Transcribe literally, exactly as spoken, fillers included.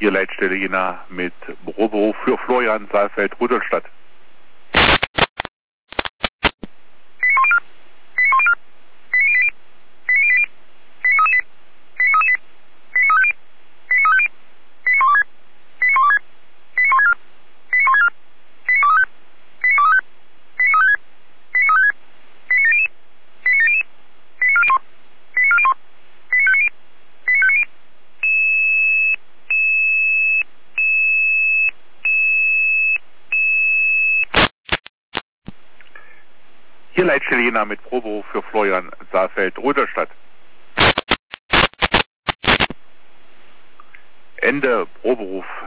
Hier Leitstelle Jena mit Büroberuf für Florian Saalfeld, Rudolstadt. Hier Leitstelle Jena mit Proberuf für Florian Saalfeld, Rudolstadt. Ende Proberuf.